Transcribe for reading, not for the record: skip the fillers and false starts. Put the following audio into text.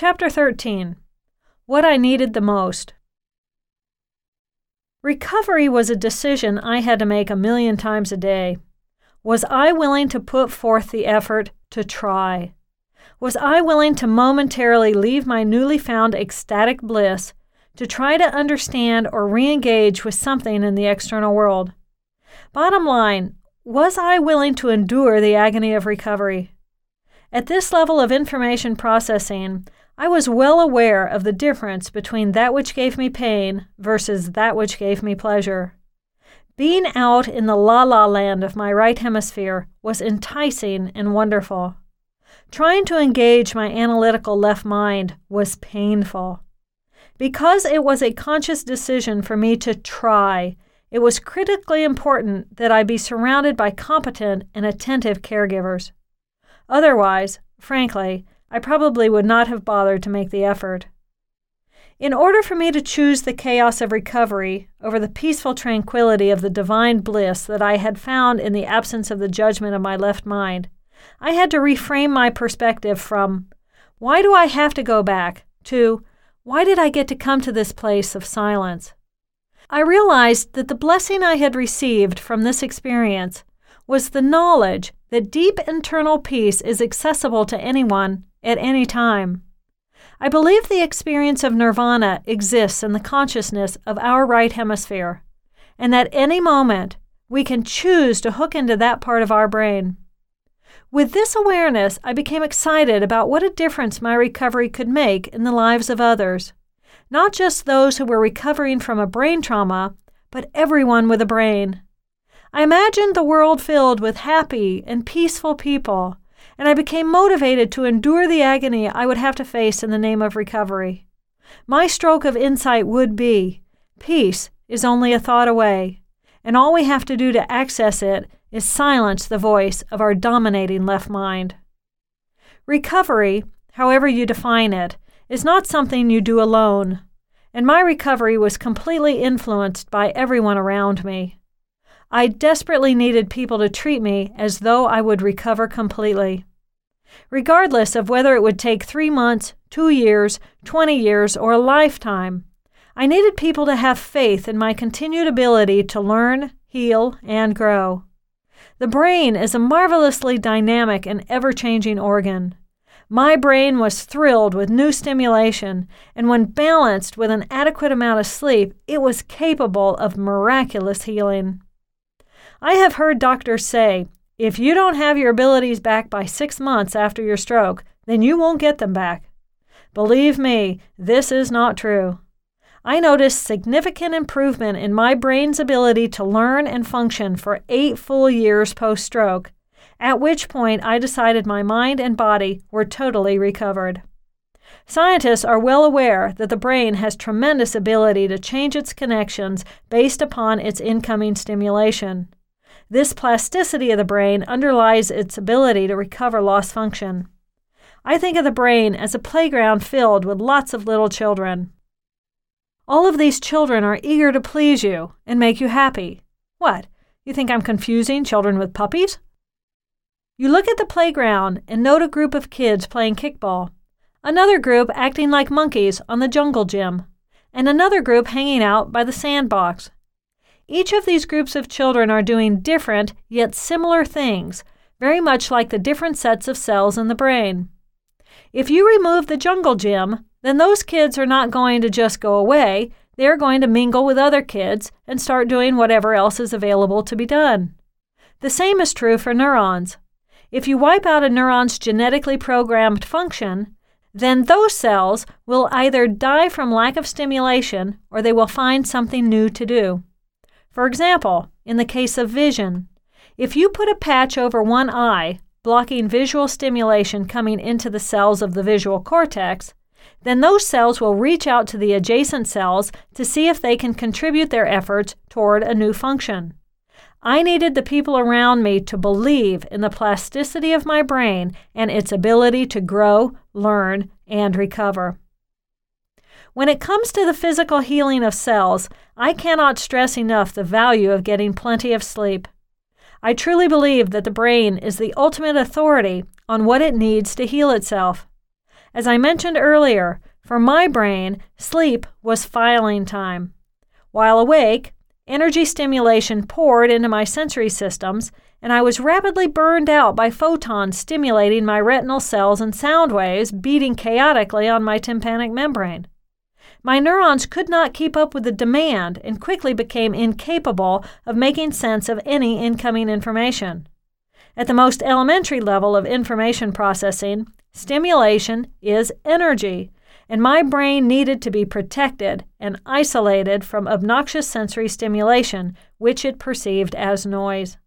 Chapter 13. What I Needed the Most. Recovery was a decision I had to make 1,000,000 times a day. Was I willing to put forth the effort to try? Was I willing to momentarily leave my newly found ecstatic bliss to try to understand or re-engage with something in the external world? Bottom line, was I willing to endure the agony of recovery? At this level of information processing, I was well aware of the difference between that which gave me pain versus that which gave me pleasure. Being out in the la-la land of my right hemisphere was enticing and wonderful. Trying to engage my analytical left mind was painful. Because it was a conscious decision for me to try, it was critically important that I be surrounded by competent and attentive caregivers. Otherwise, frankly, I probably would not have bothered to make the effort. In order for me to choose the chaos of recovery over the peaceful tranquility of the divine bliss that I had found in the absence of the judgment of my left mind, I had to reframe my perspective from, why do I have to go back, to, why did I get to come to this place of silence? I realized that the blessing I had received from this experience was the knowledge that deep internal peace is accessible to anyone at any time. I believe the experience of nirvana exists in the consciousness of our right hemisphere, and that any moment we can choose to hook into that part of our brain. With this awareness, I became excited about what a difference my recovery could make in the lives of others, not just those who were recovering from a brain trauma, but everyone with a brain. I imagined the world filled with happy and peaceful people, and I became motivated to endure the agony I would have to face in the name of recovery. My stroke of insight would be, peace is only a thought away, and all we have to do to access it is silence the voice of our dominating left mind. Recovery, however you define it, is not something you do alone, and my recovery was completely influenced by everyone around me. I desperately needed people to treat me as though I would recover completely. Regardless of whether it would take 3 months, 2 years, 20 years, or a lifetime, I needed people to have faith in my continued ability to learn, heal, and grow. The brain is a marvelously dynamic and ever-changing organ. My brain was thrilled with new stimulation, and when balanced with an adequate amount of sleep, it was capable of miraculous healing. I have heard doctors say, if you don't have your abilities back by 6 months after your stroke, then you won't get them back. Believe me, this is not true. I noticed significant improvement in my brain's ability to learn and function for 8 full years post-stroke, at which point I decided my mind and body were totally recovered. Scientists are well aware that the brain has tremendous ability to change its connections based upon its incoming stimulation. This plasticity of the brain underlies its ability to recover lost function. I think of the brain as a playground filled with lots of little children. All of these children are eager to please you and make you happy. What, you think I'm confusing children with puppies? You look at the playground and note a group of kids playing kickball, another group acting like monkeys on the jungle gym, and another group hanging out by the sandbox. Each of these groups of children are doing different yet similar things, very much like the different sets of cells in the brain. If you remove the jungle gym, then those kids are not going to just go away. They're going to mingle with other kids and start doing whatever else is available to be done. The same is true for neurons. If you wipe out a neuron's genetically programmed function, then those cells will either die from lack of stimulation or they will find something new to do. For example, in the case of vision, if you put a patch over one eye, blocking visual stimulation coming into the cells of the visual cortex, then those cells will reach out to the adjacent cells to see if they can contribute their efforts toward a new function. I needed the people around me to believe in the plasticity of my brain and its ability to grow, learn, and recover. When it comes to the physical healing of cells, I cannot stress enough the value of getting plenty of sleep. I truly believe that the brain is the ultimate authority on what it needs to heal itself. As I mentioned earlier, for my brain, sleep was filing time. While awake, energy stimulation poured into my sensory systems, and I was rapidly burned out by photons stimulating my retinal cells and sound waves beating chaotically on my tympanic membrane. My neurons could not keep up with the demand and quickly became incapable of making sense of any incoming information. At the most elementary level of information processing, stimulation is energy, and my brain needed to be protected and isolated from obnoxious sensory stimulation, which it perceived as noise.